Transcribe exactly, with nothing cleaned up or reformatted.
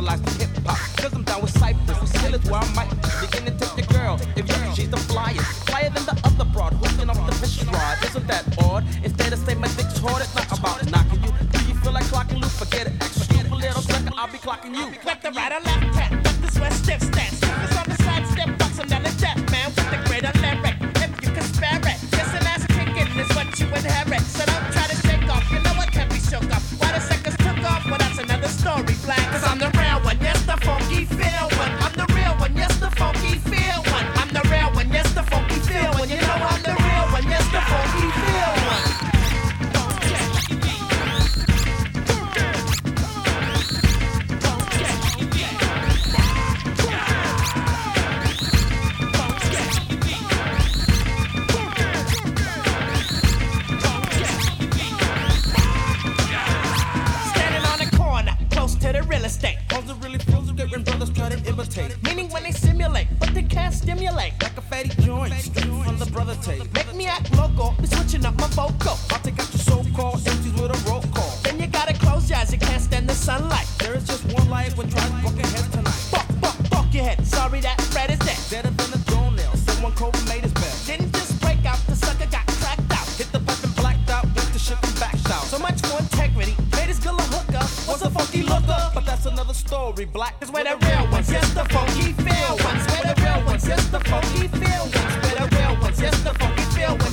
specialize in hip hop. Cause I'm down with Cypress, still is where I might begin to take your girl. If you she's the flyest, flyer than the other broad, hooking off the fish rod. Isn't that odd? Instead of say my dick's hard, it's not about knocking you. Do you feel like clocking loose? Forget it, extra stupid little sucker, I'll be clocking you. Left to right or left tap, left to sweat, stiff stance. Focus on the side step, box him down to death, man. With the greater lyric, if you can spare it. Just an ass kicking is what you inherit. So don't try to shake off, you know what can't be shook up. Why the seconds took off, well that's another story, black. Cause I'm the real one, yes the funky feel one. I'm the real one, yes the funky feel one. I'm the real one, yes the funky feel one. You know I'm the real one, yes the funky feel one. Real estate. Hoes are really fools who get when brothers try to imitate. Meaning when they simulate, but they can't stimulate. Like a fatty joint, straight from the brother tape. Make me act local, be switching up my vocal. I'll take out your so-called M Cs with a roll call. Then you gotta close your eyes, you can't stand the sunlight. There is just one life when tries bucking heads tonight. Fuck, fuck, fuck your head. Sorry that Fred is dead. Deader than a toenail. Someone cold made his bed. Didn't just break out, the sucker got cracked out. Hit the pipe and blacked out, went to ship and backed out. So much for integrity, made his girl a hooker. Was a funky looker, but that's another story. Black is where the real ones, yes the funky feel ones. Where the real ones, yes the funky feel ones. Where the real ones, yes the funky feel ones.